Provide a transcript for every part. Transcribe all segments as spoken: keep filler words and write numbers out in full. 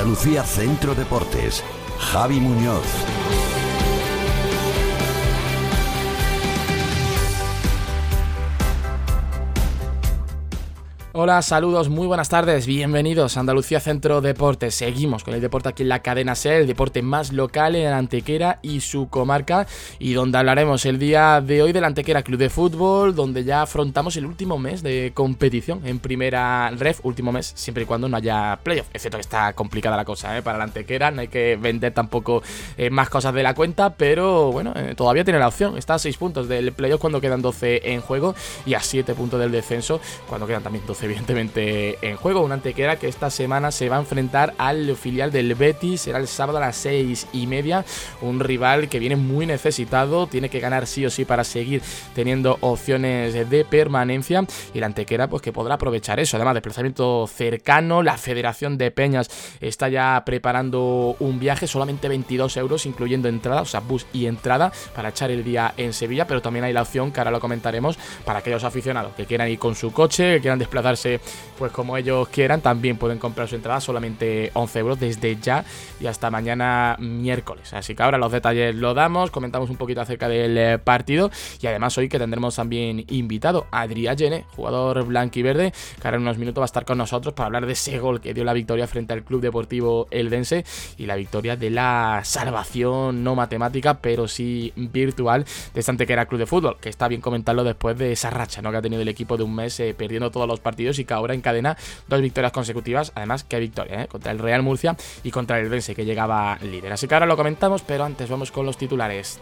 Andalucía Centro Deportes. Javi Muñoz. Hola, saludos, muy buenas tardes, bienvenidos a Andalucía Centro Deportes. Seguimos con el deporte aquí en la cadena SER, el deporte más local en Antequera y su comarca, y donde hablaremos el día de hoy del Antequera Club de Fútbol, donde ya afrontamos el último mes de competición en primera ref, último mes siempre y cuando no haya playoff, excepto que está complicada la cosa ¿eh? para la Antequera, no hay que vender tampoco eh, más cosas de la cuenta, pero bueno, eh, todavía tiene la opción, está a seis puntos del playoff cuando quedan doce en juego y a siete puntos del descenso cuando quedan también doce evidentemente en juego. Una Antequera que esta semana se va a enfrentar al filial del Betis, será el sábado a las seis y media, un rival que viene muy necesitado, tiene que ganar sí o sí para seguir teniendo opciones de permanencia, y la Antequera pues que podrá aprovechar eso. Además, desplazamiento cercano, la Federación de Peñas está ya preparando un viaje, solamente veintidós euros incluyendo entrada, o sea bus y entrada, para echar el día en Sevilla, pero también hay la opción, que ahora lo comentaremos, para aquellos aficionados que quieran ir con su coche, que quieran desplazarse pues como ellos quieran, también pueden comprar su entrada, solamente once euros desde ya y hasta mañana miércoles. Así que ahora los detalles lo damos, comentamos un poquito acerca del partido, y además hoy que tendremos también invitado a Adrià Gené, jugador blanquiverde, que ahora en unos minutos va a estar con nosotros para hablar de ese gol que dio la victoria frente al Club Deportivo Eldense y la victoria de la salvación no matemática pero sí virtual de esta Antequera Club de Fútbol, que está bien comentarlo después de esa racha ¿no? que ha tenido el equipo de un mes eh, perdiendo todos los partidos y que ahora encadena dos victorias consecutivas. Además, qué victoria, ¿eh? Contra el Real Murcia y contra el Eldense, que llegaba líder. Así que ahora lo comentamos, pero antes vamos con los titulares.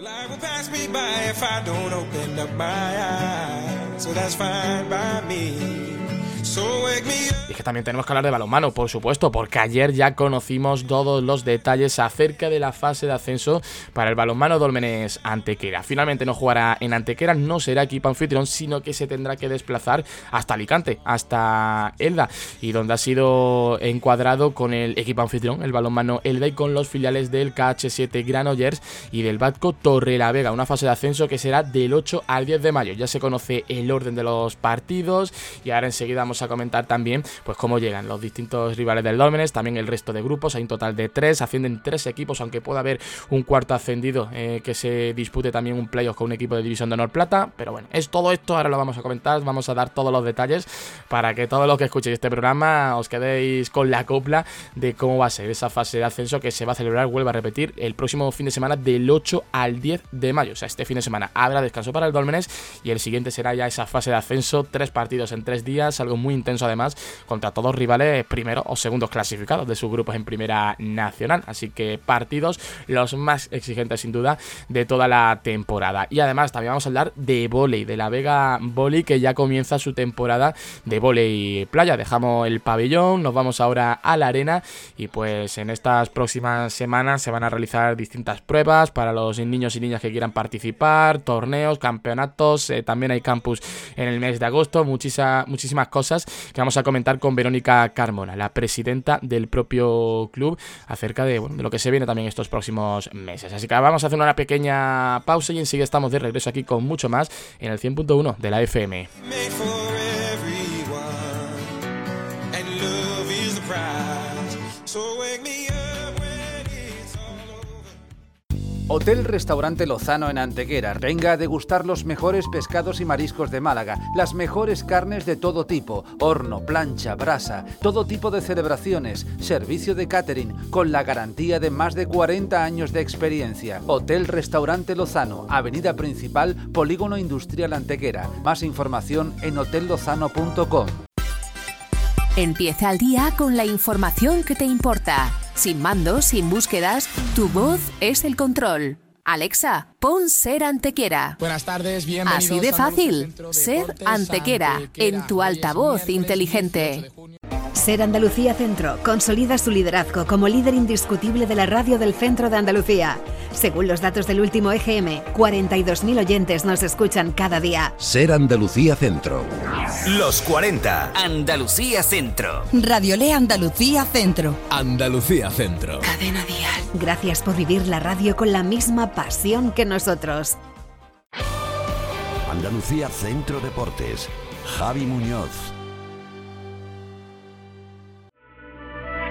Y es que también tenemos que hablar de balonmano, por supuesto, porque ayer ya conocimos todos los detalles acerca de la fase de ascenso para el balonmano Dólmenes Antequera. Finalmente no jugará en Antequera, no será equipo anfitrión, sino que se tendrá que desplazar hasta Alicante, hasta Elda, y donde ha sido encuadrado con el equipo anfitrión, el balonmano Elda, y con los filiales del K H siete Granollers y del Batco Torrelavega. Una fase de ascenso que será del ocho al diez de mayo. Ya se conoce el orden de los partidos y ahora enseguida vamos a comentar también pues cómo llegan los distintos rivales del Dólmenes, también el resto de grupos. Hay un total de tres, ascienden tres equipos, aunque pueda haber un cuarto ascendido eh, que se dispute también un playoff con un equipo de División de Honor Plata, pero bueno, es todo esto, ahora lo vamos a comentar, vamos a dar todos los detalles para que todos los que escuchéis este programa os quedéis con la copla de cómo va a ser esa fase de ascenso que se va a celebrar, vuelvo a repetir, el próximo fin de semana del ocho al diez de mayo, o sea, este fin de semana habrá descanso para el Dólmenes y el siguiente será ya esa fase de ascenso, tres partidos en tres días, algo muy intenso además, contra todos rivales primeros o segundos clasificados de sus grupos en Primera Nacional, así que partidos los más exigentes sin duda de toda la temporada. Y además también vamos a hablar de vóley, de la Vega Vóley, que ya comienza su temporada de vóley playa. Dejamos el pabellón, nos vamos ahora a la arena y pues en estas próximas semanas se van a realizar distintas pruebas para los niños y niñas que quieran participar, torneos, campeonatos, eh, también hay campus en el mes de agosto, muchísimas, muchísimas cosas que vamos a comentar con Verónica Carmona, la presidenta del propio club, acerca de, bueno, de lo que se viene también estos próximos meses. Así que vamos a hacer una pequeña pausa y enseguida estamos de regreso aquí con mucho más en el cien punto uno de la F M. Hotel Restaurante Lozano en Antequera. Venga a degustar los mejores pescados y mariscos de Málaga, las mejores carnes de todo tipo, horno, plancha, brasa, todo tipo de celebraciones, servicio de catering, con la garantía de más de cuarenta años de experiencia. Hotel Restaurante Lozano, Avenida Principal, Polígono Industrial Antequera. Más información en hotel lozano punto com. Empieza el día con la información que te importa. Sin mandos, sin búsquedas, tu voz es el control. Alexa, pon Ser Antequera. Buenas tardes, bienvenidos. Así de fácil, Ser Antequera, en tu altavoz inteligente. SER Andalucía Centro consolida su liderazgo como líder indiscutible de la radio del centro de Andalucía. Según los datos del último E G M, cuarenta y dos mil oyentes nos escuchan cada día. SER Andalucía Centro. Los cuarenta. Andalucía Centro. Radio Le Andalucía Centro. Andalucía Centro. Cadena Dial. Gracias por vivir la radio con la misma pasión que nosotros. Andalucía Centro Deportes. Javi Muñoz.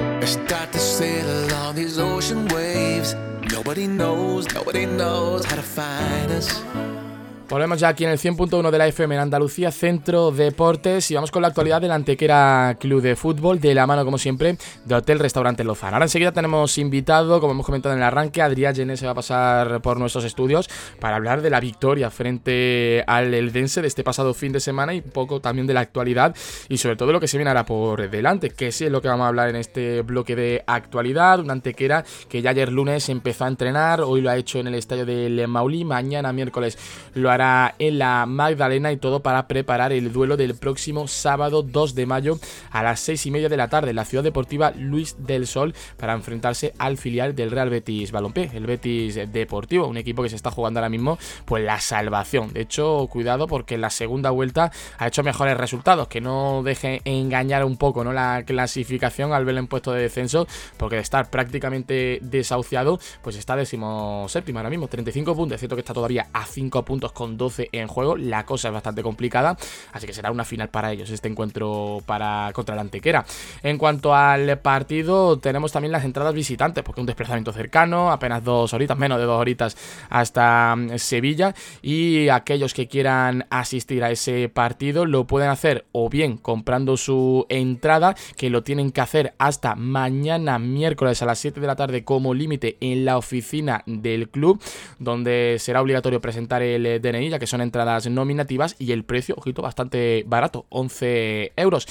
Start to sail on these ocean waves. Nobody knows, nobody knows how to find us. Volvemos ya aquí en el cien punto uno de la F M en Andalucía, Centro Deportes, y vamos con la actualidad del Antequera Club de Fútbol, de la mano, como siempre, de Hotel Restaurante Lozano. Ahora enseguida tenemos invitado, como hemos comentado en el arranque, Adrià Gené se va a pasar por nuestros estudios para hablar de la victoria frente al Eldense de este pasado fin de semana y un poco también de la actualidad y sobre todo de lo que se viene ahora por delante, que sí es lo que vamos a hablar en este bloque de actualidad. Un Antequera que ya ayer lunes empezó a entrenar, hoy lo ha hecho en el estadio del Maulí, mañana miércoles lo hará en la Magdalena, y todo para preparar el duelo del próximo sábado dos de mayo a las seis y media de la tarde en la Ciudad Deportiva Luis del Sol, para enfrentarse al filial del Real Betis Balompié, el Betis Deportivo, un equipo que se está jugando ahora mismo pues la salvación. De hecho, cuidado, porque en la segunda vuelta ha hecho mejores resultados, que no deje engañar un poco, ¿no?, la clasificación al verlo en puesto de descenso, porque de estar prácticamente desahuciado, pues está decimoséptimo ahora mismo, treinta y cinco puntos. Es cierto que está todavía a cinco puntos con doce en juego, la cosa es bastante complicada, así que será una final para ellos este encuentro para contra la Antequera. En cuanto al partido, tenemos también las entradas visitantes, porque un desplazamiento cercano, apenas dos horitas, menos de dos horitas hasta Sevilla, y aquellos que quieran asistir a ese partido lo pueden hacer o bien comprando su entrada, que lo tienen que hacer hasta mañana miércoles a las siete de la tarde como límite en la oficina del club, donde será obligatorio presentar el D N I, ya que son entradas nominativas, y el precio, ojito, bastante barato, once euros.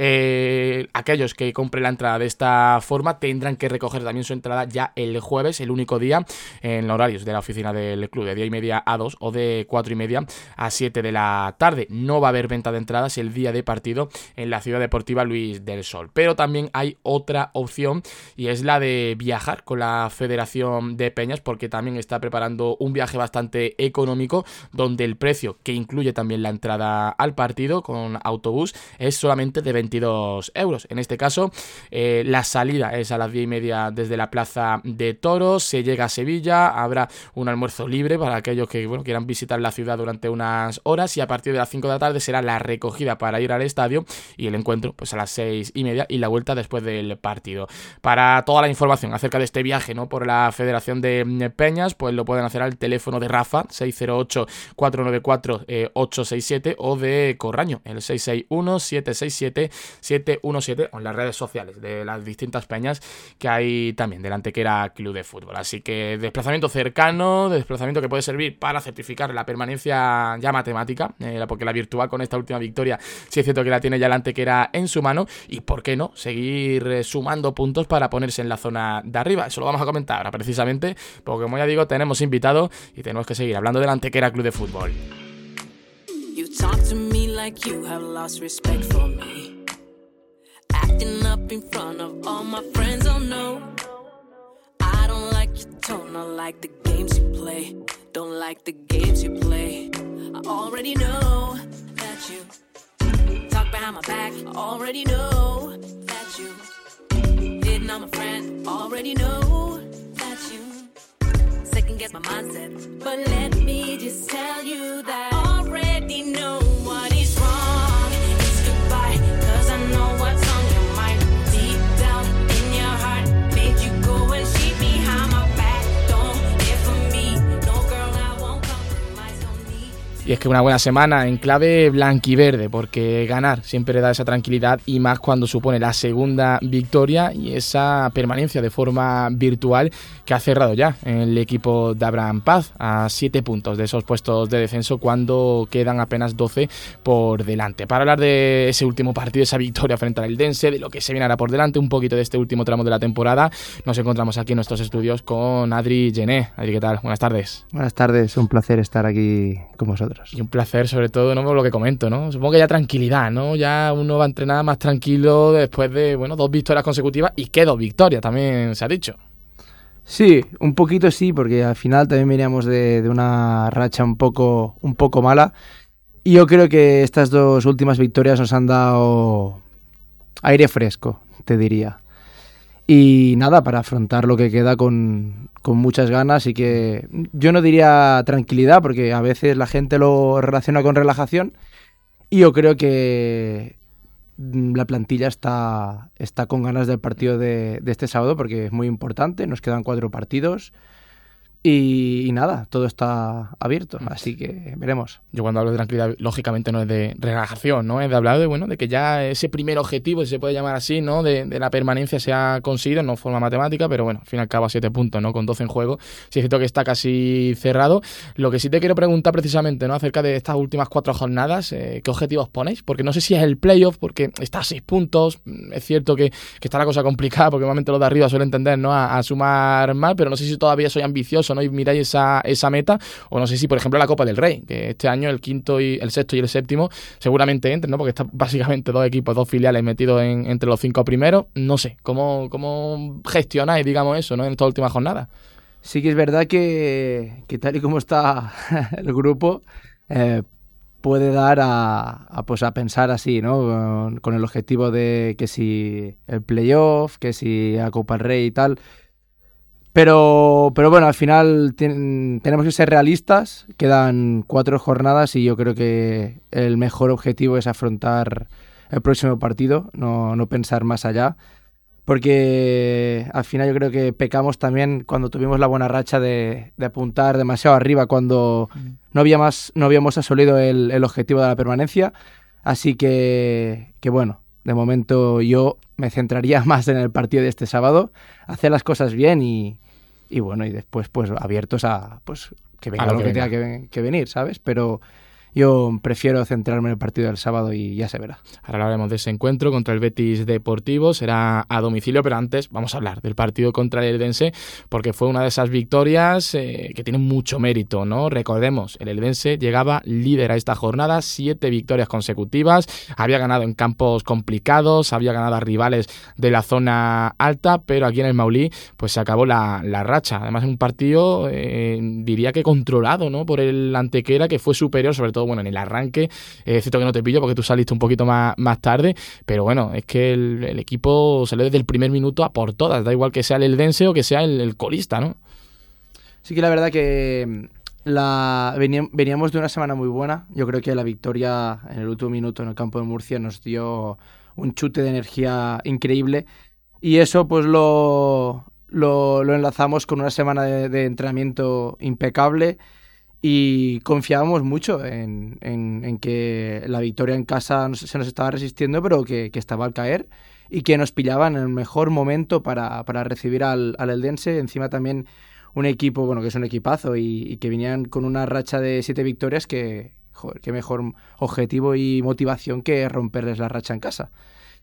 Eh, aquellos que compren la entrada de esta forma tendrán que recoger también su entrada ya el jueves, el único día, en horarios de la oficina del club, de diez y media a dos o de cuatro y media a siete de la tarde. No va a haber venta de entradas el día de partido en la Ciudad Deportiva Luis del Sol, pero también hay otra opción, y es la de viajar con la Federación de Peñas, porque también está preparando un viaje bastante económico, donde el precio, que incluye también la entrada al partido con autobús, es solamente de veintidós euros. En este caso, eh, la salida es a las diez y media desde la Plaza de Toros, se llega a Sevilla, habrá un almuerzo libre para aquellos que bueno, quieran visitar la ciudad durante unas horas, y a partir de las cinco de la tarde será la recogida para ir al estadio, y el encuentro pues a las seis y media, y la vuelta después del partido. Para toda la información acerca de este viaje, ¿no?, por la Federación de Peñas, pues lo pueden hacer al teléfono de Rafa, seis cero ocho, cuatro nueve cuatro, ocho seis siete, o de Corraño, el seis seis uno, siete seis siete, siete uno siete, o en las redes sociales de las distintas peñas que hay también del Antequera Club de Fútbol. Así que desplazamiento cercano, desplazamiento que puede servir para certificar la permanencia ya matemática, eh, porque la virtual con esta última victoria sí es cierto que la tiene ya el Antequera en su mano, y por qué no seguir eh, sumando puntos para ponerse en la zona de arriba. Eso lo vamos a comentar ahora precisamente, porque como ya digo, tenemos invitado y tenemos que seguir hablando del Antequera Club de Fútbol. You talk to me like you have lost respect for me, acting up in front of all my friends. Oh no, I don't like your tone, I like the games you play, don't like the games you play. I already know that you talk behind my back, I already know that you hitting on my friend, already know that you second guess my mindset, but let me just tell you that I already know what is wrong. It's goodbye, cause I know what's on your mind. Deep down in your heart, made you go and cheat behind my back. Don't live for me, no girl, I won't compromise on me. Y es que una buena semana en clave blanquiverde, porque ganar siempre da esa tranquilidad, y más cuando supone la segunda victoria y esa permanencia de forma virtual que ha cerrado ya el equipo de Abraham Paz a siete puntos de esos puestos de descenso, cuando quedan apenas doce por delante. Para hablar de ese último partido, esa victoria frente al Eldense, de lo que se viene ahora por delante, un poquito de este último tramo de la temporada, nos encontramos aquí en nuestros estudios con Adrià Gené. Adri, ¿qué tal? Buenas tardes. Buenas tardes, un placer estar aquí con vosotros. Y un placer, sobre todo, ¿no?, por lo que comento, ¿no? Supongo que ya tranquilidad, ¿no? Ya uno va a entrenar más tranquilo después de, bueno, dos victorias consecutivas, y que dos victorias, también se ha dicho. Sí, un poquito sí, porque al final también veníamos de, de una racha un poco, un poco mala, y yo creo que estas dos últimas victorias nos han dado aire fresco, te diría. Y nada, para afrontar lo que queda con, con muchas ganas, y que yo no diría tranquilidad, porque a veces la gente lo relaciona con relajación, y yo creo que la plantilla está, está con ganas del partido de, de este sábado porque es muy importante, nos quedan cuatro partidos. Y, y nada, todo está abierto, así que veremos. Yo cuando hablo de tranquilidad, lógicamente no es de relajación, ¿no? Es de hablar de, bueno, de que ya ese primer objetivo, si se puede llamar así, ¿no? De, de la permanencia se ha conseguido, no de forma matemática, pero bueno, al fin y al cabo a siete puntos, ¿no? Con doce en juego, sí es cierto que está casi cerrado. Lo que sí te quiero preguntar precisamente, ¿no? Acerca de estas últimas cuatro jornadas, eh, ¿qué objetivos ponéis? Porque no sé si es el playoff, porque está a seis puntos, es cierto que, que está la cosa complicada, porque normalmente los de arriba suelen tender, ¿no? A, a sumar mal, pero no sé si todavía soy ambicioso, ¿no? Y miráis esa, esa meta, o no sé si, por ejemplo, la Copa del Rey, que este año el quinto y el sexto y el séptimo seguramente entren, ¿no? Porque están básicamente dos equipos, dos filiales metidos en, entre los cinco primeros. No sé, ¿cómo, cómo gestionáis, digamos, eso, ¿no? En estas últimas jornadas? Sí que es verdad que, que tal y como está el grupo, eh, puede dar a, a, pues a pensar así, ¿no? Con, con el objetivo de que si el playoff, que si la Copa del Rey y tal. Pero, pero bueno, al final ten, tenemos que ser realistas, quedan cuatro jornadas y yo creo que el mejor objetivo es afrontar el próximo partido, no, no pensar más allá, porque al final yo creo que pecamos también cuando tuvimos la buena racha de, de apuntar demasiado arriba cuando no, había más, no habíamos asolido el, el objetivo de la permanencia, así que, que bueno, de momento yo me centraría más en el partido de este sábado, hacer las cosas bien y, y bueno, y después pues abiertos a pues que venga a lo, lo que, que tenga que, que venir, ¿sabes? Pero yo prefiero centrarme en el partido del sábado y ya se verá. Ahora hablaremos de ese encuentro contra el Betis Deportivo, será a domicilio, pero antes vamos a hablar del partido contra el Eldense, porque fue una de esas victorias eh, que tienen mucho mérito, ¿no? Recordemos, el Eldense llegaba líder a esta jornada, siete victorias consecutivas, había ganado en campos complicados, había ganado a rivales de la zona alta, pero aquí en el Maulí pues se acabó la, la racha. Además, en un partido, eh, diría que controlado, ¿no? Por el Antequera, que fue superior, sobre todo bueno, en el arranque, eh, es cierto que no te pillo porque tú saliste un poquito más, más tarde, pero bueno, es que el, el equipo salió desde el primer minuto a por todas, da igual que sea el Eldense o que sea el, el colista, ¿no? Sí que la verdad que la veníamos de una semana muy buena, yo creo que la victoria en el último minuto en el campo de Murcia nos dio un chute de energía increíble y eso pues lo, lo, lo enlazamos con una semana de, de entrenamiento impecable. Y confiábamos mucho en, en, en que la victoria en casa nos, se nos estaba resistiendo, pero que, que estaba al caer y que nos pillaban en el mejor momento para, para recibir al, al Eldense. Encima también un equipo, bueno, que es un equipazo y, y que venían con una racha de siete victorias que, joder, qué mejor objetivo y motivación que romperles la racha en casa.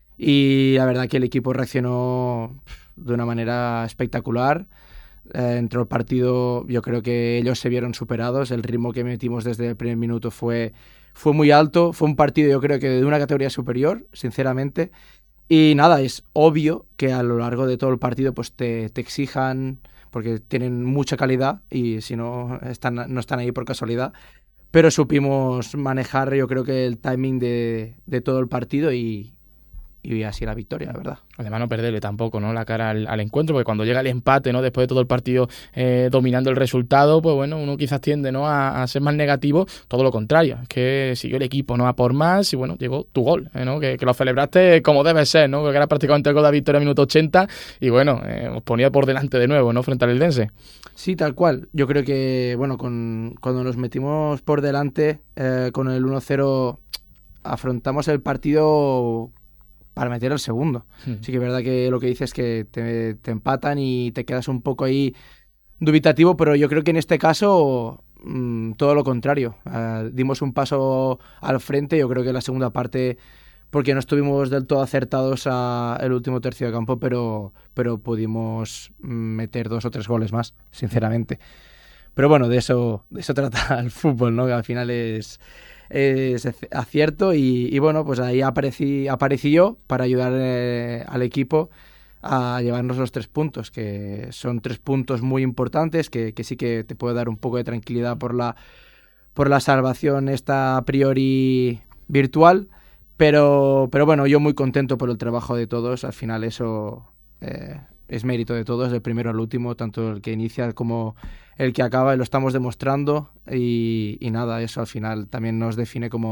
Y la verdad que el equipo reaccionó de una manera espectacular. Eh, entró el partido, yo creo que ellos se vieron superados, el ritmo que metimos desde el primer minuto fue, fue muy alto, fue un partido yo creo que de una categoría superior, sinceramente, y nada, es obvio que a lo largo de todo el partido pues te, te exijan, porque tienen mucha calidad y si no están, no están ahí por casualidad, pero supimos manejar yo creo que el timing de, de todo el partido y y así la victoria, la verdad. Además no perderle tampoco, ¿no? La cara al, al encuentro, porque cuando llega el empate, ¿no? Después de todo el partido eh, dominando el resultado, pues bueno, uno quizás tiende, ¿no? A, a ser más negativo, todo lo contrario, es que siguió el equipo, ¿no? A por más y bueno, llegó tu gol, ¿eh? ¿no? Que, que lo celebraste como debe ser, ¿no? Que era prácticamente el gol de la victoria minuto ochenta y bueno, eh, os ponía por delante de nuevo, ¿no? Frente al Eldense. Sí, tal cual. Yo creo que, bueno, con, cuando nos metimos por delante eh, con el uno cero afrontamos el partido para meter el segundo. Mm. Sí que es verdad que lo que dices es que te, te empatan y te quedas un poco ahí dubitativo, pero yo creo que en este caso mmm, todo lo contrario. Uh, dimos un paso al frente, yo creo que en la segunda parte, porque no estuvimos del todo acertados a el último tercio de campo, pero, pero pudimos meter dos o tres goles más, sinceramente. Pero bueno, de eso, de eso trata el fútbol, ¿no? Que al final es... es acierto y, y bueno, pues ahí aparecí, aparecí yo para ayudar eh, al equipo a llevarnos los tres puntos, que son tres puntos muy importantes, que, que sí que te puede dar un poco de tranquilidad por la, por la salvación esta a priori virtual, pero, pero bueno, yo muy contento por el trabajo de todos, al final eso eh, es mérito de todos, del primero al último, tanto el que inicia como el que acaba, y lo estamos demostrando y, y nada, eso al final también nos define como,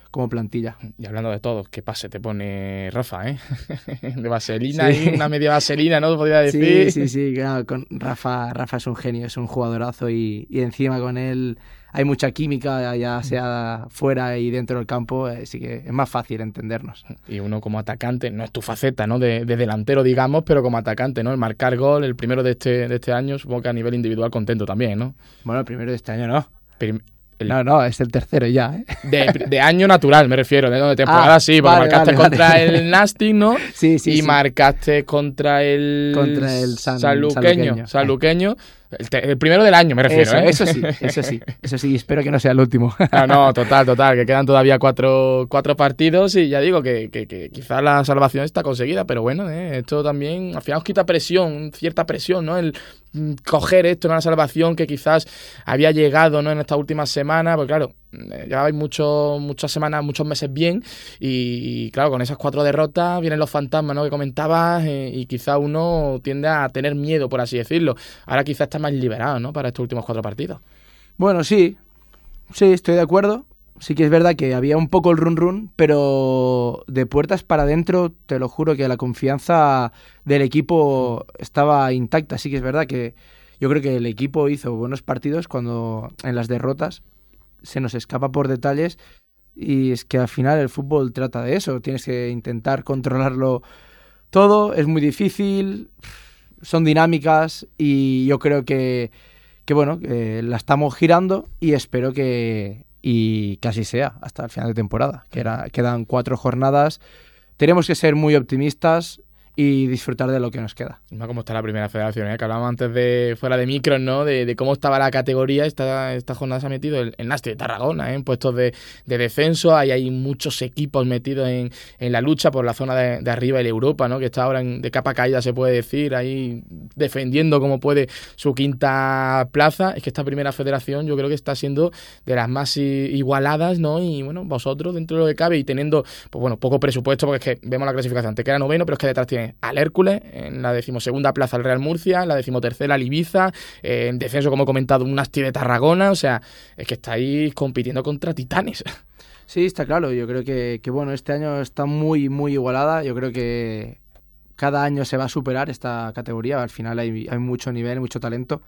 como plantilla. Y hablando de todos, qué pase te pone Rafa, ¿eh? De vaselina sí. Y una media vaselina, ¿no? Podría decir. Sí, sí, sí, claro, con Rafa, Rafa es un genio, es un jugadorazo y, y encima con él hay mucha química, ya sea fuera y dentro del campo, así que es más fácil entendernos. Y uno como atacante, no es tu faceta, ¿no? De, de delantero, digamos, pero como atacante, ¿no? El marcar gol, el primero de este, de este año, supongo que a nivel individual contento también, ¿no? Bueno, el primero de este año no. Prim- El... No, no, es el tercero ya, ¿eh? De, de año natural, me refiero, de, de temporada ah, sí, porque vale, marcaste vale, contra vale. el Nastic, ¿no? Sí, sí, Y sí. marcaste contra el... Contra el San, Sanluqueño. Sanluqueño. El, te, el primero del año, me refiero, eso, ¿eh? Eso sí, eso sí, eso sí, espero que no sea el último. No, no, total, total, que quedan todavía cuatro, cuatro partidos y ya digo que, que, que quizás la salvación está conseguida, pero bueno, ¿eh? Esto también al final os quita presión, cierta presión, ¿no? El coger esto en una salvación que quizás había llegado, ¿no? En estas últimas semanas, porque claro, llevabais mucho, muchas semanas, muchos meses bien y, y claro, con esas cuatro derrotas vienen los fantasmas, ¿no? Que comentabas eh, y quizás uno tiende a tener miedo, por así decirlo. Ahora quizás está más liberado, ¿no? Para estos últimos cuatro partidos. Bueno, sí, sí, estoy de acuerdo. Sí que es verdad que había un poco el run run, pero de puertas para adentro, te lo juro que la confianza del equipo estaba intacta. Sí que es verdad que yo creo que el equipo hizo buenos partidos cuando en las derrotas se nos escapa por detalles y es que al final el fútbol trata de eso. Tienes que intentar controlarlo todo, es muy difícil, son dinámicas y yo creo que, que bueno, que la estamos girando y espero que... y que así sea hasta el final de temporada, que era, quedan cuatro jornadas, tenemos que ser muy optimistas y disfrutar de lo que nos queda. No, cómo está la primera federación, ¿eh? Que hablábamos antes de fuera de micros, ¿no? De, de cómo estaba la categoría. Esta, esta jornada se ha metido el, el Nastic de Tarragona, ¿eh? En puestos de, de descenso. Ahí hay muchos equipos metidos en, en la lucha por la zona de, de arriba de la Europa, ¿no? Que está ahora en, de capa caída, se puede decir, ahí defendiendo como puede su quinta plaza. Es que esta primera federación yo creo que está siendo de las más igualadas, ¿no? Y bueno, vosotros dentro de lo que cabe y teniendo, pues bueno, poco presupuesto, porque es que vemos la clasificación, te queda noveno, pero es que detrás tiene al Hércules, en la decimosegunda plaza el Real Murcia, en la decimotercera el Ibiza, eh, en descenso, como he comentado, un Nastic de Tarragona, o sea, es que estáis compitiendo contra titanes. Sí, está claro, yo creo que, que bueno, este año está muy, muy igualada, yo creo que cada año se va a superar esta categoría, al final hay, hay mucho nivel, mucho talento.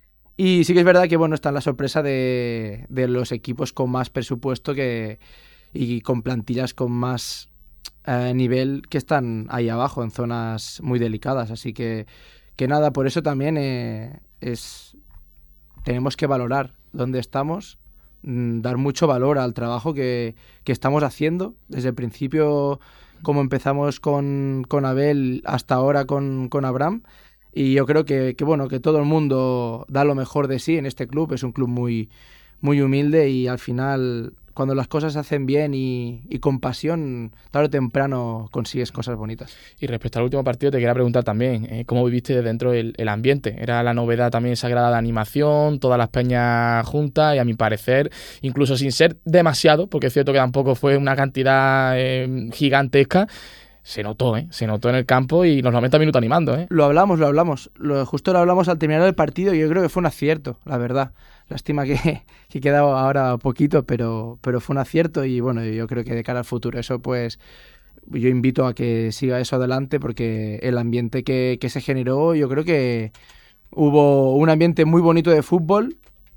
Y sí que es verdad que bueno, está la sorpresa de, de los equipos con más presupuesto que, y con plantillas con más eh, nivel que están ahí abajo en zonas muy delicadas. Así que, que nada, por eso también eh, es tenemos que valorar dónde estamos, mmm, dar mucho valor al trabajo que, que estamos haciendo desde el principio, como empezamos con, con Abel hasta ahora con, con Abraham. Y yo creo que, que bueno, que todo el mundo da lo mejor de sí en este club. Es un club muy, muy humilde y al final, cuando las cosas se hacen bien y, y con pasión, tarde o temprano consigues cosas bonitas. Y respecto al último partido, te quería preguntar también, ¿eh? ¿Cómo viviste de dentro el, el ambiente? Era la novedad también esa grada de animación, todas las peñas juntas y a mi parecer, incluso sin ser demasiado, porque es cierto que tampoco fue una cantidad eh, gigantesca, se notó, ¿eh? Se notó en el campo y los noventa minutos animando, ¿eh? Lo hablamos, lo hablamos. Lo, justo lo hablamos al terminar el partido y yo creo que fue un acierto, la verdad. Lástima que, que quedaba ahora poquito, pero, pero fue un acierto y bueno, yo creo que de cara al futuro eso pues yo invito a que siga eso adelante porque el ambiente que, que se generó, yo creo que hubo un ambiente muy bonito de fútbol.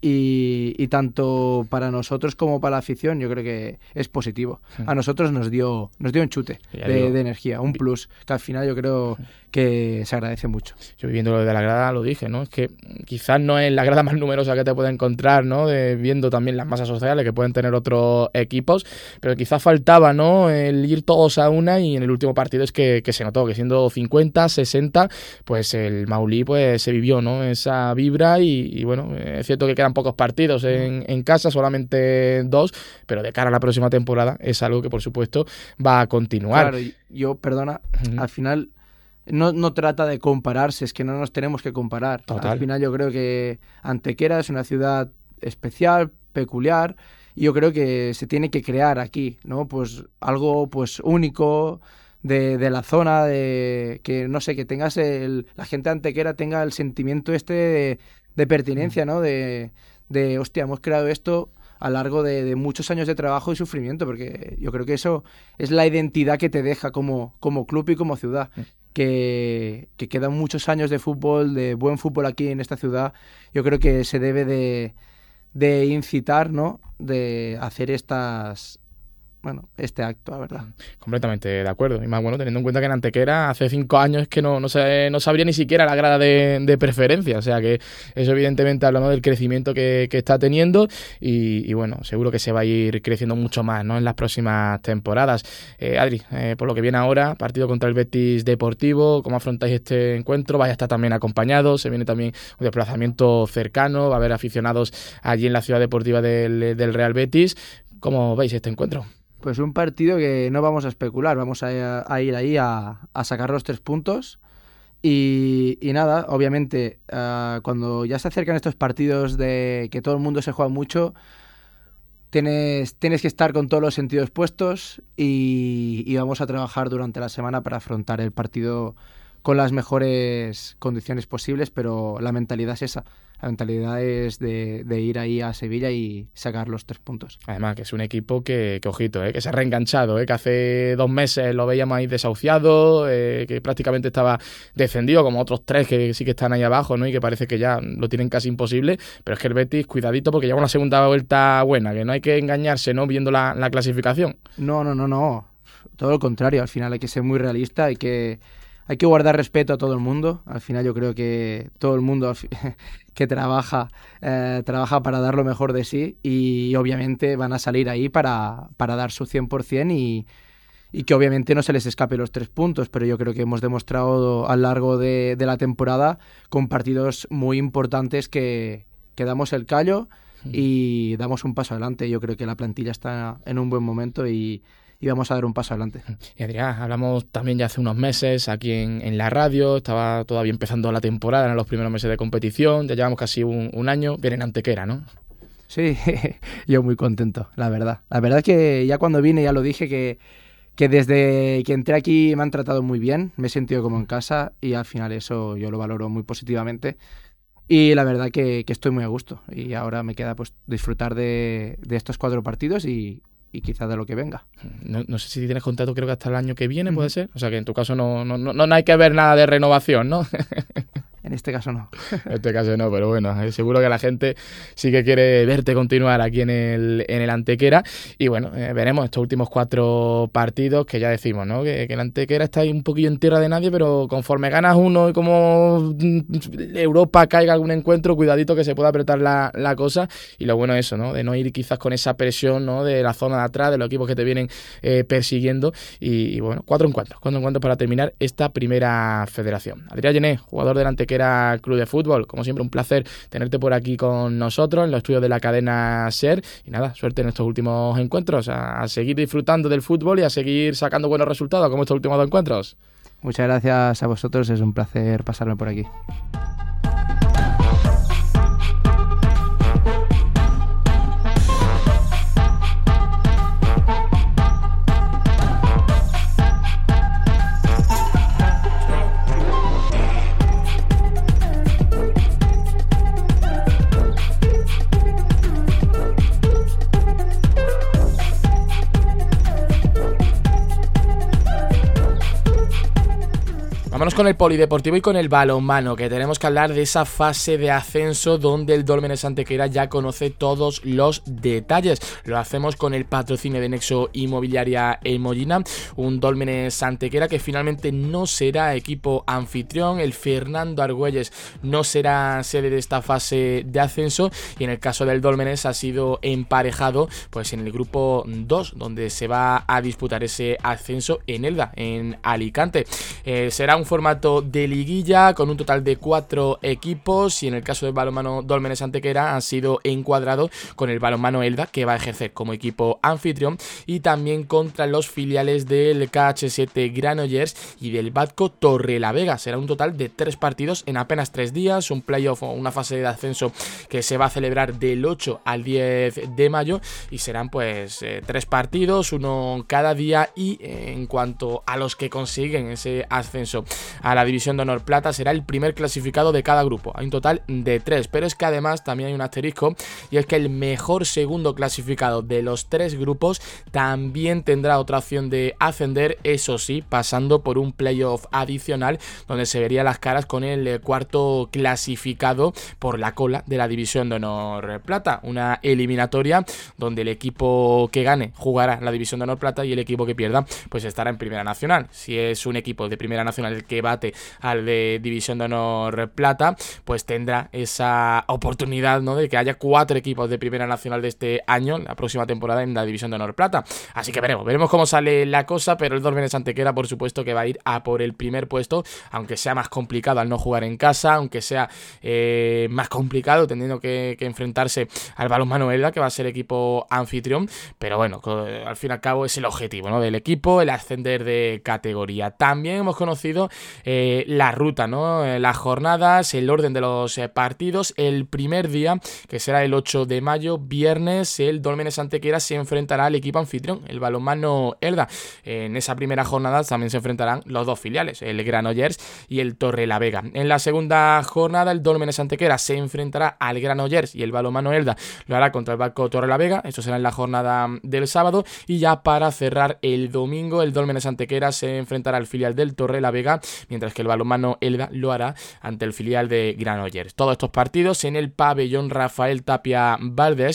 Y, y tanto para nosotros como para la afición yo creo que es positivo. A nosotros nos dio nos dio un chute de, de energía, un plus, que al final yo creo que se agradece mucho. Yo viviendo lo de la grada lo dije, ¿no? Es que quizás no es la grada más numerosa que te puede encontrar, ¿no? De, viendo también las masas sociales que pueden tener otros equipos, pero quizás faltaba, ¿no? El ir todos a una y en el último partido es que, que se notó que siendo cincuenta, sesenta, pues el Maulí pues se vivió, ¿no? Esa vibra y, y bueno, es cierto que quedan pocos partidos en, en casa, solamente dos, pero de cara a la próxima temporada es algo que por supuesto va a continuar. Claro, yo, perdona, uh-huh. al final no, no trata de compararse, es que no nos tenemos que comparar. Total. Al final yo creo que Antequera es una ciudad especial, peculiar, y yo creo que se tiene que crear aquí, ¿no? Pues algo pues único de, de la zona, de que no sé, que tengas el, la gente de Antequera tenga el sentimiento este de, de pertinencia, ¿no? De, de, hostia, hemos creado esto, a lo largo de, de muchos años de trabajo y sufrimiento, porque yo creo que eso es la identidad que te deja como, como club y como ciudad. Que, que quedan muchos años de fútbol, de buen fútbol aquí en esta ciudad. Yo creo que se debe de, de incitar, ¿no? De hacer estas... Bueno, este acto, la verdad. Completamente de acuerdo. Y más bueno, teniendo en cuenta que en Antequera hace cinco años que no, no, se, no sabría ni siquiera la grada de, de preferencia. O sea que eso evidentemente hablamos del crecimiento que, que está teniendo y, y bueno, seguro que se va a ir creciendo mucho más, ¿no? En las próximas temporadas. Eh, Adri, eh, por lo que viene ahora, partido contra el Betis Deportivo, ¿cómo afrontáis este encuentro? Vais a estar también acompañados, se viene también un desplazamiento cercano, va a haber aficionados allí en la ciudad deportiva del, del Real Betis. ¿Cómo veis este encuentro? Pues un partido que no vamos a especular, vamos a, a ir ahí a, a sacar los tres puntos y, y nada, obviamente uh, cuando ya se acercan estos partidos de que todo el mundo se juega mucho, tienes, tienes que estar con todos los sentidos puestos y, y vamos a trabajar durante la semana para afrontar el partido con las mejores condiciones posibles, pero la mentalidad es esa. La mentalidad es de, de ir ahí a Sevilla y sacar los tres puntos. Además, que es un equipo que, que ojito, ¿eh? Que se ha reenganchado, ¿eh? Que hace dos meses lo veíamos ahí desahuciado, eh, que prácticamente estaba descendido, como otros tres que sí que están ahí abajo, ¿no? Y que parece que ya lo tienen casi imposible. Pero es que el Betis, cuidadito, porque lleva una segunda vuelta buena, que no hay que engañarse, ¿no? Viendo la, la clasificación. No, no, no, no. Todo lo contrario. Al final hay que ser muy realista, hay que... Hay que guardar respeto a todo el mundo. Al final yo creo que todo el mundo que trabaja, eh, trabaja para dar lo mejor de sí y obviamente van a salir ahí para, para dar su cien por ciento y, y que obviamente no se les escape los tres puntos, pero yo creo que hemos demostrado a lo largo de, de la temporada con partidos muy importantes que, que damos el callo y damos un paso adelante. Yo creo que la plantilla está en un buen momento y y vamos a dar un paso adelante. Y Adrián, hablamos también ya hace unos meses aquí en, en la radio, estaba todavía empezando la temporada, en los primeros meses de competición, ya llevamos casi un, un año, viene en Antequera, ¿no? Sí, yo muy contento, la verdad. La verdad es que ya cuando vine ya lo dije que, que desde que entré aquí me han tratado muy bien, me he sentido como en casa y al final eso yo lo valoro muy positivamente. Y la verdad que, que estoy muy a gusto y ahora me queda pues disfrutar de, de estos cuatro partidos y y quizás de lo que venga. No, no sé si tienes contrato, creo que hasta el año que viene, ¿puede ser? O sea que en tu caso no, no, no, no hay que ver nada de renovación, ¿no? En este caso no. En este caso no, pero bueno, seguro que la gente sí que quiere verte continuar aquí en el, en el Antequera. Y bueno, eh, veremos estos últimos cuatro partidos que ya decimos, ¿no? Que, que el Antequera está ahí un poquillo en tierra de nadie, pero conforme ganas uno y como Europa caiga algún encuentro, cuidadito que se pueda apretar la, la cosa. Y lo bueno es eso, ¿no? De no ir quizás con esa presión, ¿no? De la zona de atrás, de los equipos que te vienen eh, persiguiendo. Y, y bueno, cuatro encuentros, cuatro encuentros para terminar esta primera federación. Adrián Gené, jugador del Antequera Club de Fútbol, como siempre un placer tenerte por aquí con nosotros en los estudios de la cadena SER y nada, suerte en estos últimos encuentros, a, a seguir disfrutando del fútbol y a seguir sacando buenos resultados como estos últimos dos encuentros. Muchas gracias a vosotros, es un placer pasarme por aquí. Vámonos con el polideportivo y con el balonmano, que tenemos que hablar de esa fase de ascenso donde el Dólmenes Antequera ya conoce todos los detalles. Lo hacemos con el patrocinio de Nexo Inmobiliaria El Mollina, un Dólmenes Antequera que finalmente no será equipo anfitrión, el Fernando Argüelles no será sede de esta fase de ascenso y en el caso del Dólmenes ha sido emparejado pues en el grupo dos, donde se va a disputar ese ascenso en Elda, en Alicante. Eh, será un formato de liguilla con un total de cuatro equipos y en el caso del balonmano Dólmenes Antequera ha sido encuadrado con el balonmano Elda, que va a ejercer como equipo anfitrión, y también contra los filiales del K H siete Granollers y del Batco Torrelavega. Será un total de tres partidos en apenas tres días, un playoff o una fase de ascenso que se va a celebrar del ocho al diez de mayo y serán pues eh, tres partidos, uno cada día y eh, en cuanto a los que consiguen ese ascenso a la División de Honor Plata será el primer clasificado de cada grupo. Hay un total de tres, pero es que además también hay un asterisco, y es que el mejor segundo clasificado de los tres grupos también tendrá otra opción de ascender, eso sí, pasando por un playoff adicional donde se vería las caras con el cuarto clasificado por la cola de la División de Honor Plata. Una eliminatoria donde el equipo que gane jugará la División de Honor Plata y el equipo que pierda pues estará en Primera Nacional. Si es un equipo de Primera Nacional el que bate al de División de Honor Plata, pues tendrá esa oportunidad, ¿no?, de que haya cuatro equipos de Primera Nacional de este año, la próxima temporada, en la División de Honor Plata. Así que veremos, veremos cómo sale la cosa, pero el Dólmenes Antequera por supuesto que va a ir a por el primer puesto, aunque sea más complicado al no jugar en casa, aunque sea eh, más complicado teniendo que, que enfrentarse al Balonmano Elda, que va a ser equipo anfitrión, pero bueno, al fin y al cabo es el objetivo, ¿no?, del equipo, el ascender de categoría. También hemos conocido eh, la ruta, ¿no?, las jornadas, el orden de los eh, partidos. El primer día, que será el ocho de mayo, viernes, el Dólmenes Antequera se enfrentará al equipo anfitrión, el Balonmano Elda. En esa primera jornada también se enfrentarán los dos filiales, el Granollers y el Torrelavega. En la segunda jornada, el Dólmenes Antequera se enfrentará al Granollers y el Balonmano Elda lo hará contra el Balco Torrelavega. Esto será en la jornada del sábado. Y ya para cerrar el domingo, el Dólmenes Antequera se enfrentará al filial del Torrelavega, mientras que el Balonmano Elda lo hará ante el filial de Granollers. Todos estos partidos en el pabellón Rafael Tapia Valdés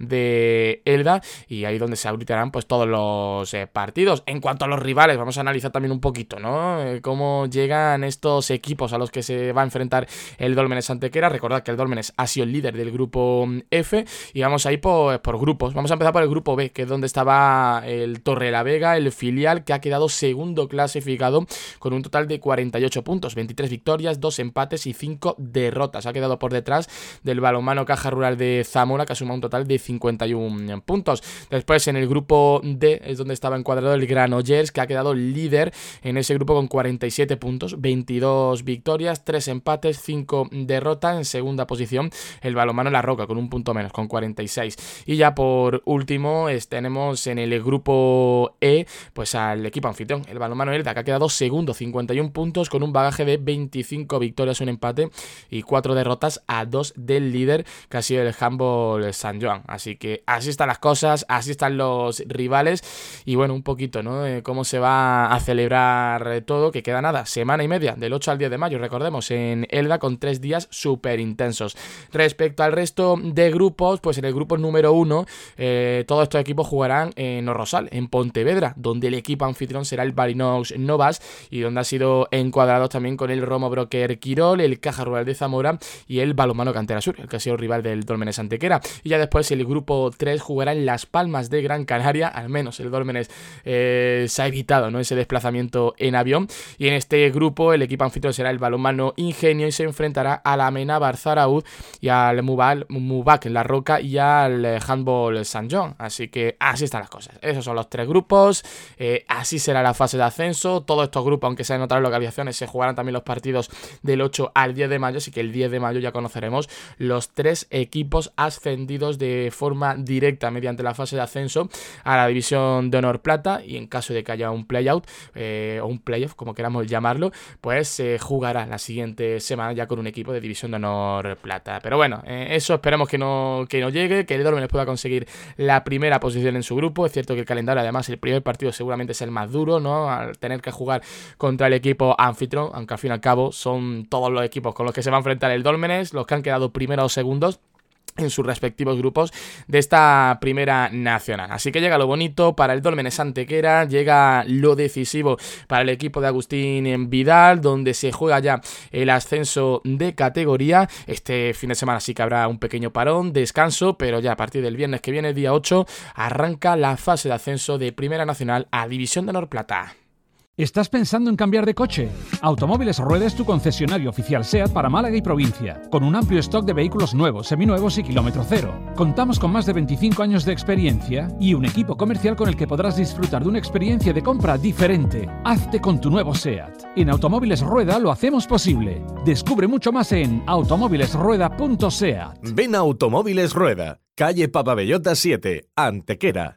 de Elda, y ahí donde se arbitran pues todos los eh, partidos. En cuanto a los rivales, vamos a analizar también un poquito, ¿no?, eh, cómo llegan estos equipos a los que se va a enfrentar el Dólmenes Antequera. Recordad que el Dólmenes ha sido el líder del grupo F, y vamos a ir por, por grupos. Vamos a empezar por el grupo B, que es donde estaba el Torrelavega, el filial, que ha quedado segundo clasificado con un total de cuarenta y ocho puntos, veintitrés victorias, dos empates y cinco derrotas. Ha quedado por detrás del Balonmano Caja Rural de Zamora, que ha sumado un total de cincuenta y uno puntos. Después, en el grupo D, es donde estaba encuadrado el Granollers, que ha quedado líder en ese grupo con cuarenta y siete puntos, veintidós victorias, tres empates, cinco derrotas. En segunda posición, el Balonmano La Roca, con un punto menos, con cuarenta y seis. Y ya por último, es, tenemos en el grupo E, pues al equipo anfitrión, el Balonmano Elda, que ha quedado segundo, cincuenta y uno puntos, con un bagaje de veinticinco victorias, un empate y cuatro derrotas a dos del líder, que ha sido el Handball San Joan. Así que así están las cosas, así están los rivales, y bueno, un poquito, ¿no?, eh, cómo se va a celebrar todo, que queda nada, semana y media, del ocho al diez de mayo, recordemos, en Elda, con tres días súper intensos. Respecto al resto de grupos, pues en el grupo número uno, eh, todos estos equipos jugarán en Rosal, en Pontevedra, donde el equipo anfitrión será el Barinox Novas, y donde ha sido encuadrado también con el Romo Broker Quirol, el Caja Rural de Zamora y el Balonmano Cantera Sur, el que ha sido rival del Dólmenes Antequera. Y ya después el grupo tres jugará en Las Palmas de Gran Canaria, al menos el Dólmenes eh, se ha evitado, ¿no?, ese desplazamiento en avión. Y en este grupo el equipo anfitrión será el Balonmano Ingenio, y se enfrentará al Amenábar Zarauz y al Mubal, Mubac La Roca y al Handball San Joan. Así que así están las cosas. Esos son los tres grupos, eh, así será la fase de ascenso. Todos estos grupos, aunque sean en otras localizaciones, se jugarán también los partidos del ocho al diez de mayo, así que el diez de mayo ya conoceremos los tres equipos ascendidos de forma directa mediante la fase de ascenso a la División de Honor Plata, y en caso de que haya un playout eh, o un playoff, como queramos llamarlo, pues se eh, jugará la siguiente semana ya con un equipo de División de Honor Plata. Pero bueno, eh, eso esperemos que no, que no llegue, que el Dólmenes pueda conseguir la primera posición en su grupo. Es cierto que el calendario, además, el primer partido seguramente es el más duro, ¿no?, al tener que jugar contra el equipo anfitrión, aunque al fin y al cabo son todos los equipos con los que se va a enfrentar el Dólmenes, los que han quedado primeros o segundos en sus respectivos grupos de esta primera nacional. Así que llega lo bonito para el Dólmenes Antequera, llega lo decisivo para el equipo de Agustín Vidal, donde se juega ya el ascenso de categoría. Este fin de semana sí que habrá un pequeño parón, descanso, pero ya a partir del viernes que viene, día ocho, arranca la fase de ascenso de Primera Nacional a División de Honor Plata. ¿Estás pensando en cambiar de coche? Automóviles Rueda es tu concesionario oficial SEAT para Málaga y provincia, con un amplio stock de vehículos nuevos, seminuevos y kilómetro cero. Contamos con más de veinticinco años de experiencia y un equipo comercial con el que podrás disfrutar de una experiencia de compra diferente. Hazte con tu nuevo SEAT. En Automóviles Rueda lo hacemos posible. Descubre mucho más en automóviles rueda punto seat. Ven a Automóviles Rueda, calle Papabellota siete, Antequera.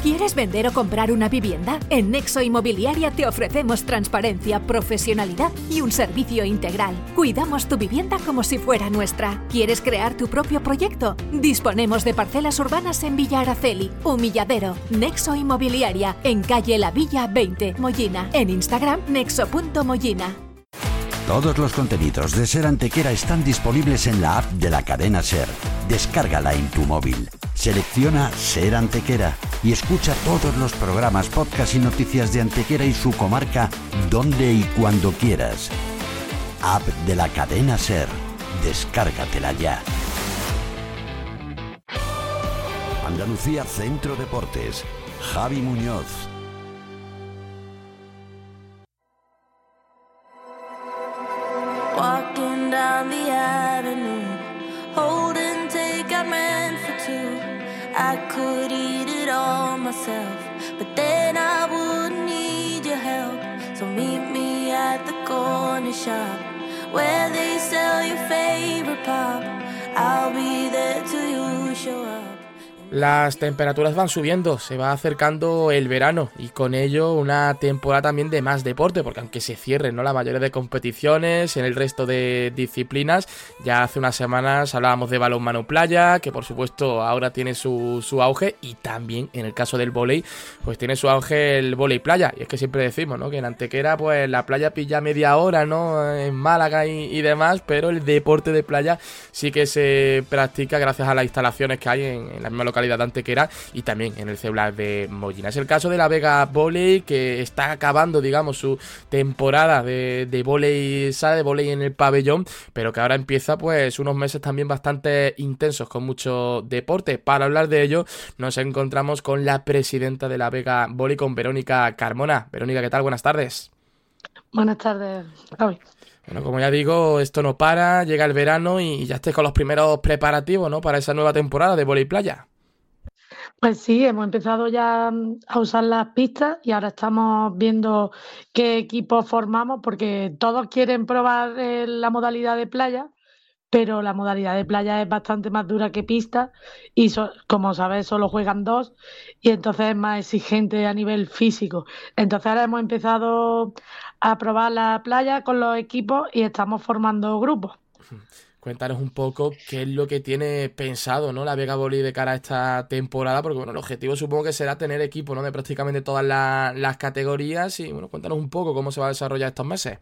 ¿Quieres vender o comprar una vivienda? En Nexo Inmobiliaria te ofrecemos transparencia, profesionalidad y un servicio integral. Cuidamos tu vivienda como si fuera nuestra. ¿Quieres crear tu propio proyecto? Disponemos de parcelas urbanas en Villa Araceli, Humilladero. Nexo Inmobiliaria, en calle La Villa veinte, Mollina. En Instagram, nexo punto mollina. Todos los contenidos de Ser Antequera están disponibles en la app de la cadena Ser. Descárgala en tu móvil. Selecciona Ser Antequera y escucha todos los programas, podcasts y noticias de Antequera y su comarca donde y cuando quieras. App de la cadena Ser. Descárgatela ya. Andalucía Centro Deportes. Javi Muñoz. Walking down the avenue, holding take I meant for two. I could eat it all myself, but then I wouldn't need your help. So meet me at the corner shop, where they sell your favorite pop. I'll be there till you show up. Las temperaturas van subiendo, se va acercando el verano y con ello una temporada también de más deporte, porque aunque se cierren, ¿no?, la mayoría de competiciones en el resto de disciplinas, ya hace unas semanas hablábamos de balonmano playa, que por supuesto ahora tiene su, su auge, y también en el caso del vóley, pues tiene su auge el vóley playa. Y es que siempre decimos, ¿no?, que en Antequera pues la playa pilla media hora, ¿no?, en Málaga y, y demás, pero el deporte de playa sí que se practica gracias a las instalaciones que hay en, en la misma localidad de Antequera y también en el Ceblas de Mollina. Es el caso de la Vega Volley, que está acabando, digamos, su temporada de, de volley sala, de volley en el pabellón, pero que ahora empieza pues unos meses también bastante intensos con mucho deporte. Para hablar de ello nos encontramos con la presidenta de la Vega Volley, con Verónica Carmona. Verónica, ¿qué tal? Buenas tardes. Buenas tardes, Javi. Bueno, como ya digo, esto no para, llega el verano y ya estés con los primeros preparativos, ¿no?, para esa nueva temporada de volley playa. Pues sí, hemos empezado ya a usar las pistas y ahora estamos viendo qué equipos formamos, porque todos quieren probar eh, la modalidad de playa, pero la modalidad de playa es bastante más dura que pista y so, como sabes solo juegan dos y entonces es más exigente a nivel físico. Entonces ahora hemos empezado a probar la playa con los equipos y estamos formando grupos. Cuéntanos un poco qué es lo que tiene pensado, ¿no?, la Vega Volley de cara a esta temporada, porque bueno, el objetivo supongo que será tener equipo, ¿no?, de prácticamente todas la, las categorías, y bueno, cuéntanos un poco cómo se va a desarrollar estos meses.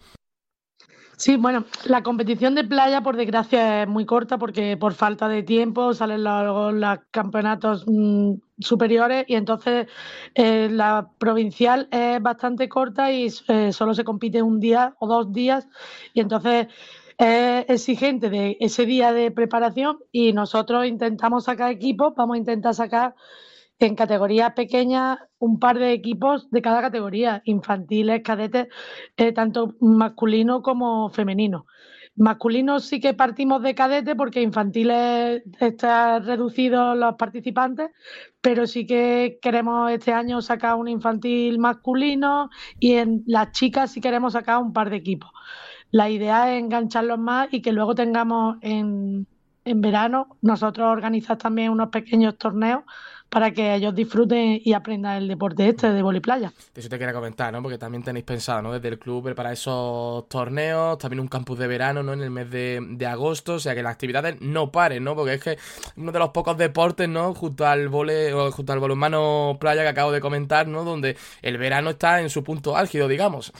Sí, bueno, la competición de playa por desgracia es muy corta porque por falta de tiempo salen los, los campeonatos mmm, superiores y entonces eh, la provincial es bastante corta y eh, solo se compite un día o dos días y entonces es exigente de ese día de preparación y nosotros intentamos sacar equipos, vamos a intentar sacar en categorías pequeñas un par de equipos de cada categoría, infantiles, cadetes, eh, tanto masculino como femenino. Masculino sí que partimos de cadete porque infantiles está reducido los participantes, pero sí que queremos este año sacar un infantil masculino y en las chicas sí queremos sacar un par de equipos. La idea es engancharlos más y que luego tengamos en, en verano nosotros organizar también unos pequeños torneos para que ellos disfruten y aprendan el deporte este de vóley playa. Eso te quería comentar, ¿no?, porque también tenéis pensado, ¿no?, desde el club preparar esos torneos, también un campus de verano, ¿no?, en el mes de, de agosto, o sea que las actividades no paren, ¿no?, porque es que uno de los pocos deportes, ¿no?, junto al vóley o junto al balonmano playa que acabo de comentar, ¿no?, donde el verano está en su punto álgido, digamos.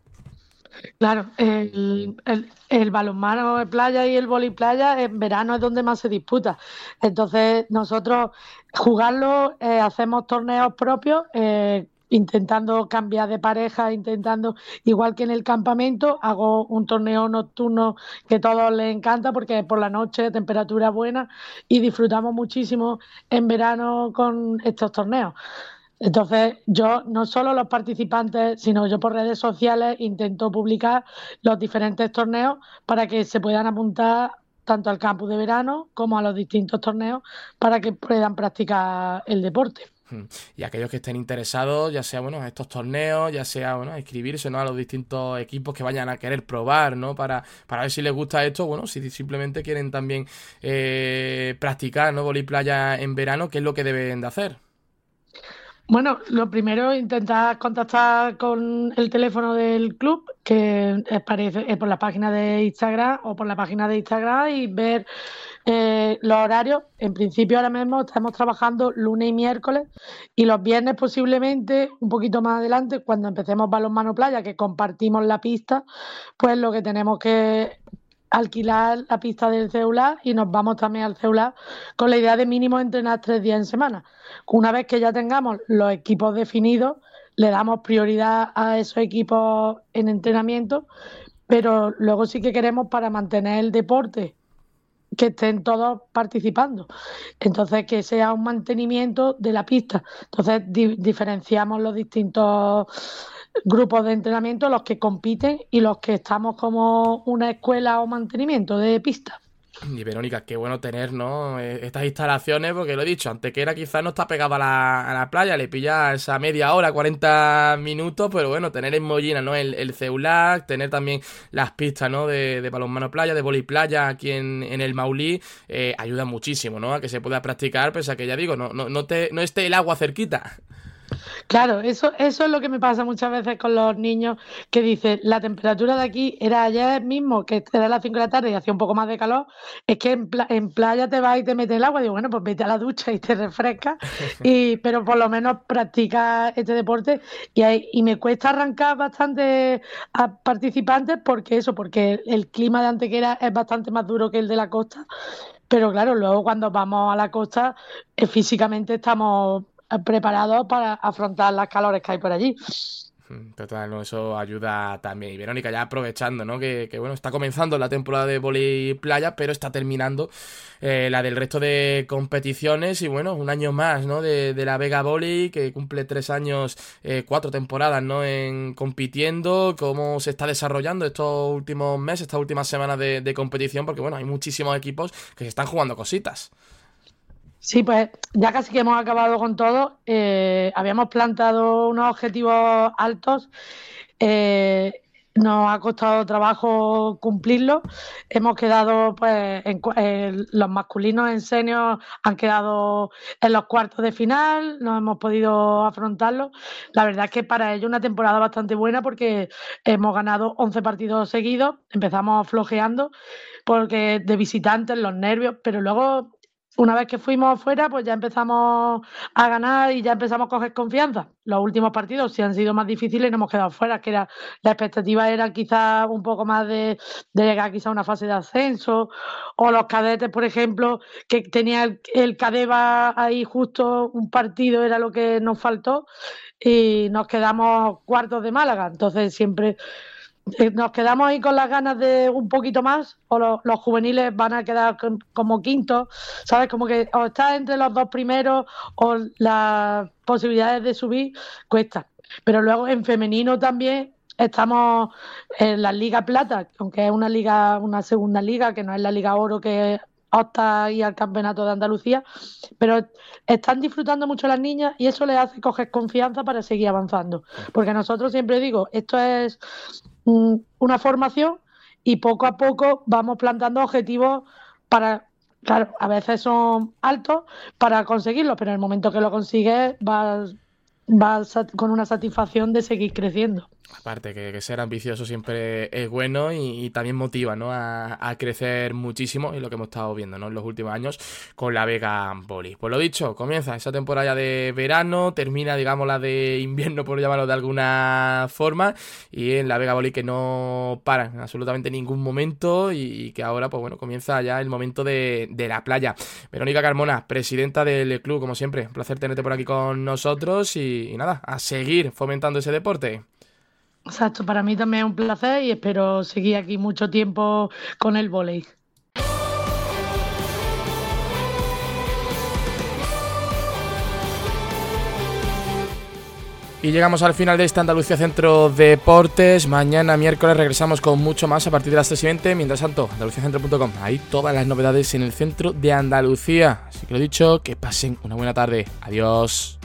Claro, el, el, el balonmano de playa y el vóley playa en verano es donde más se disputa. Entonces nosotros jugarlo, eh, hacemos torneos propios, eh, intentando cambiar de pareja, intentando, igual que en el campamento, hago un torneo nocturno que a todos les encanta porque por la noche temperatura buena y disfrutamos muchísimo en verano con estos torneos. Entonces yo, no solo los participantes, sino yo por redes sociales intento publicar los diferentes torneos para que se puedan apuntar tanto al campus de verano como a los distintos torneos para que puedan practicar el deporte. Y aquellos que estén interesados, ya sea bueno estos torneos, ya sea bueno inscribirse, ¿no?, a los distintos equipos que vayan a querer probar, ¿no?, para, para ver si les gusta esto, bueno, si simplemente quieren también eh, practicar, ¿no?, vóley playa en verano, ¿qué es lo que deben de hacer? Bueno, lo primero, intentar contactar con el teléfono del club, que aparece eh, por la página de Instagram o por la página de Instagram y ver eh, los horarios. En principio ahora mismo estamos trabajando lunes y miércoles y los viernes posiblemente, un poquito más adelante, cuando empecemos balonmano playa, que compartimos la pista, pues lo que tenemos que alquilar la pista del celular y nos vamos también al celular con la idea de mínimo entrenar tres días en semana. Una vez que ya tengamos los equipos definidos, le damos prioridad a esos equipos en entrenamiento, pero luego sí que queremos, para mantener el deporte, que estén todos participando. Entonces, que sea un mantenimiento de la pista. Entonces, di- diferenciamos los distintos grupos de entrenamiento, los que compiten y los que estamos como una escuela o mantenimiento de pista. Y Verónica, qué bueno tener, ¿no?, estas instalaciones, porque lo he dicho, Antequera quizás no está pegado a la, a la playa, le pilla esa media hora, cuarenta minutos, pero bueno, tener en Mollina, ¿no?, el, el Ceulac, tener también las pistas, ¿no?, de, de balonmano playa, de vóley playa aquí en, en el Maulí, eh, ayuda muchísimo, ¿no?, a que se pueda practicar, pese a que ya digo, no, no, no, te, no esté el agua cerquita. Claro, eso, eso es lo que me pasa muchas veces con los niños, que dicen, la temperatura de aquí era ayer mismo, que era las cinco de la tarde y hacía un poco más de calor, es que en, pla- en playa te vas y te metes el agua, digo, bueno, pues vete a la ducha y te refrescas, y, pero por lo menos practica este deporte, y, hay- y me cuesta arrancar bastante a participantes, porque eso, porque el clima de Antequera es bastante más duro que el de la costa, pero claro, luego cuando vamos a la costa, eh, físicamente estamos eh, preparados para afrontar las calores que hay por allí. Total, ¿no? Eso ayuda también. Y Verónica, ya aprovechando, ¿no?, que, que bueno, está comenzando la temporada de vóley playa, pero está terminando eh, la del resto de competiciones. Y bueno, un año más, ¿no?, de, de la Vega Volley, que cumple tres años, eh, cuatro temporadas, ¿no?, en compitiendo. ¿Cómo se está desarrollando estos últimos meses, estas últimas semanas de, de competición? Porque bueno, hay muchísimos equipos que se están jugando cositas. Sí, pues ya casi que hemos acabado con todo. Eh, habíamos plantado unos objetivos altos. eh, nos ha costado trabajo cumplirlos. Hemos quedado, pues, en, cua- en los masculinos en senior han quedado en los cuartos de final, no hemos podido afrontarlo. La verdad es que para ellos una temporada bastante buena, porque hemos ganado once partidos seguidos, empezamos flojeando porque de visitantes, los nervios, pero luego, una vez que fuimos afuera, pues ya empezamos a ganar y ya empezamos a coger confianza. Los últimos partidos sí han sido más difíciles y nos hemos quedado fuera, que era, la expectativa era quizás un poco más de, de llegar quizá a una fase de ascenso, o los cadetes, por ejemplo, que tenía el, el Cadeva ahí justo un partido, era lo que nos faltó, y nos quedamos cuartos de Málaga. Entonces siempre eh, nos quedamos ahí con las ganas de un poquito más, o lo- los juveniles van a quedar con- como quintos, ¿sabes? Como que o estás entre los dos primeros o las posibilidades de subir cuesta. Pero luego en femenino también estamos en la Liga Plata, aunque es una liga, una segunda liga, que no es la Liga Oro, que opta ahí al Campeonato de Andalucía, pero están disfrutando mucho las niñas y eso les hace coger confianza para seguir avanzando. Porque nosotros, siempre digo, esto es mm, una formación y poco a poco vamos plantando objetivos para, claro, a veces son altos para conseguirlos, pero en el momento que lo consigues vas, vas sat- con una satisfacción de seguir creciendo. Aparte, que, que ser ambicioso siempre es bueno y, y también motiva, ¿no?, a, a crecer muchísimo, y lo que hemos estado viendo, ¿no?, en los últimos años con la Vega Volley. Pues lo dicho, comienza esa temporada de verano, termina, digamos, la de invierno, por llamarlo de alguna forma, y en la Vega Volley que no para en absolutamente ningún momento, y, y que ahora, pues bueno, comienza ya el momento de, de la playa. Verónica Carmona, presidenta del club, como siempre, un placer tenerte por aquí con nosotros, y, y nada, a seguir fomentando ese deporte. Exacto, para mí también es un placer y espero seguir aquí mucho tiempo con el vóley. Y llegamos al final de esta Andalucía Centro Deportes. Mañana miércoles regresamos con mucho más a partir de las tres y veinte. Mientras tanto, andalucía centro punto com. Ahí todas las novedades en el centro de Andalucía. Así que lo dicho, que pasen una buena tarde. Adiós.